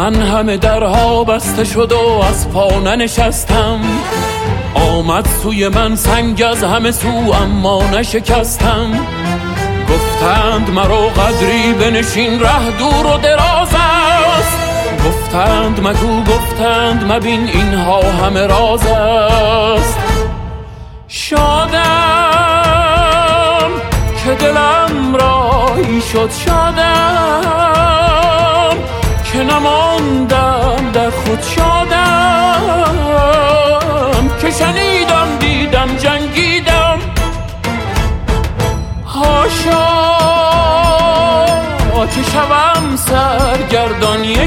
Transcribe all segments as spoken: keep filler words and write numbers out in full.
من همه درها بسته شد و از پا ننشستم. آمد سوی من سنگ از همه سو اما نشکستم. گفتند مرا قدری بنشین ره دور و دراز است. گفتند مگو گفتند مبین اینها همه راز است. شادم که دلم راهی شد، شادم که نماندم در خود، شادم که شنیدم دیدم جنگیدم. هاشا که شوم سرگردان یک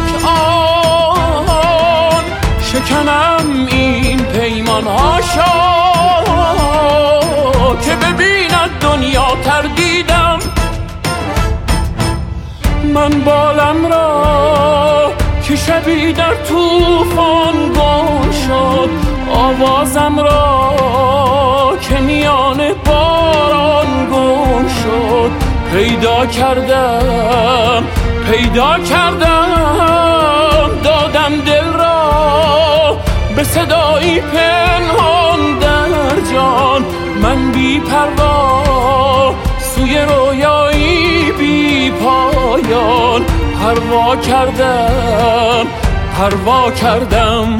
آن، شکنم این پیمان. هاشا که ببیند دنیا تردیدم. من بالم را که شبی در طوفان گم شد، آوازم را که میان باران گم شد. پیدا کردم پیدا کردم دادم دل را به صدایی پنهان در جان. من بی پروا سوی رویایی بی پایان پروا کردم پروا کردم.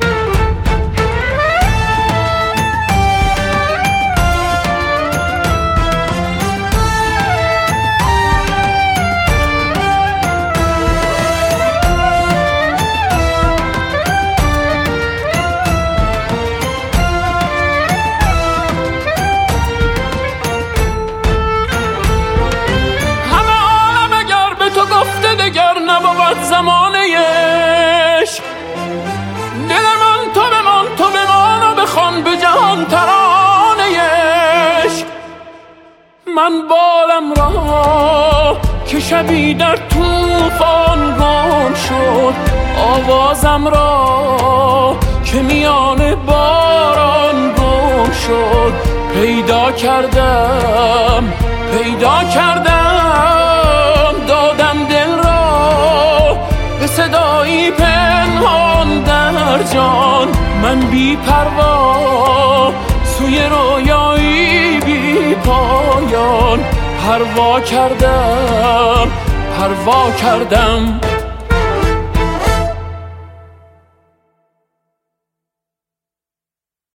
زمانه عشق دل من تو بمان تو بمان و بخوان به جهان ترانه عشق. من بالم را که شبی در طوفان گم شد، آوازم را که میان باران گم شد. پیدا کردم پیدا کردم دادم دل را به صدایی پنهان در جان. من بی پروا سوی رویایی بی پایان پروا کردم پروا کردم.